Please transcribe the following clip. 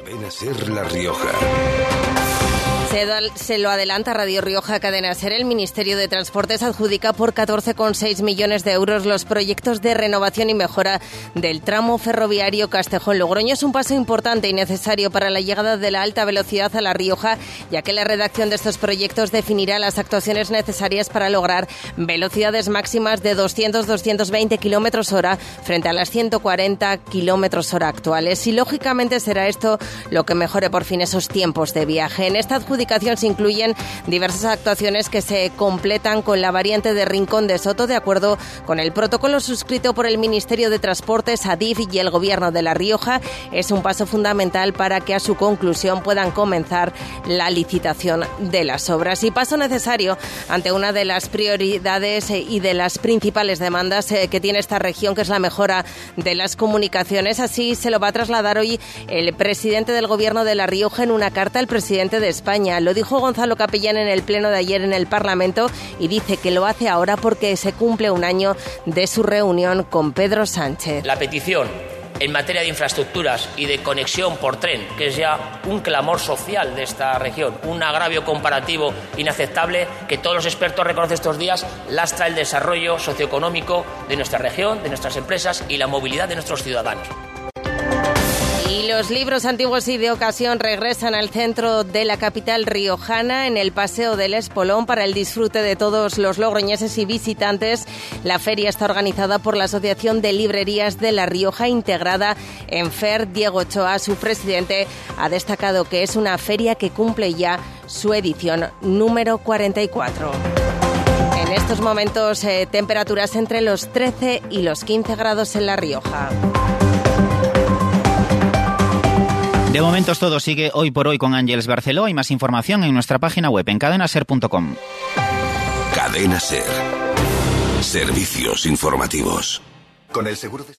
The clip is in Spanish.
Cadena SER La Rioja. Se lo adelanta Radio Rioja Cadena SER. El Ministerio de Transportes adjudica por 14,6 millones de euros los proyectos de renovación y mejora del tramo ferroviario Castejón-Logroño. Es un paso importante y necesario para la llegada de la alta velocidad a La Rioja, ya que la redacción de estos proyectos definirá las actuaciones necesarias para lograr velocidades máximas de 200-220 kilómetros hora frente a las 140 kilómetros hora actuales. Y lógicamente será esto lo que mejore por fin esos tiempos de viaje. En esta adjudicación se incluyen diversas actuaciones que se completan con la variante de Rincón de Soto, de acuerdo con el protocolo suscrito por el Ministerio de Transportes, Adif y el Gobierno de La Rioja. Es un paso fundamental para que a su conclusión puedan comenzar la licitación de las obras. Y paso necesario ante una de las prioridades y de las principales demandas que tiene esta región, que es la mejora de las comunicaciones. Así se lo va a trasladar hoy el presidente del Gobierno de La Rioja en una carta al presidente de España. Lo dijo Gonzalo Capellán en el pleno de ayer en el Parlamento y dice que lo hace ahora porque se cumple un año de su reunión con Pedro Sánchez. La petición en materia de infraestructuras y de conexión por tren, que es ya un clamor social de esta región, un agravio comparativo inaceptable que todos los expertos reconocen estos días, lastra el desarrollo socioeconómico de nuestra región, de nuestras empresas y la movilidad de nuestros ciudadanos. Y los libros antiguos y de ocasión regresan al centro de la capital riojana, en el Paseo del Espolón, para el disfrute de todos los logroñeses y visitantes. La feria está organizada por la Asociación de Librerías de La Rioja, integrada en FER. Diego Ochoa, su presidente, ha destacado que es una feria que cumple ya su edición número 44. En estos momentos, temperaturas entre los 13 y los 15 grados en La Rioja. De momento todo sigue hoy por hoy con Ángeles Barceló. Hay más información en nuestra página web en cadenaser.com. Cadena SER. Servicios informativos. Con el seguro de...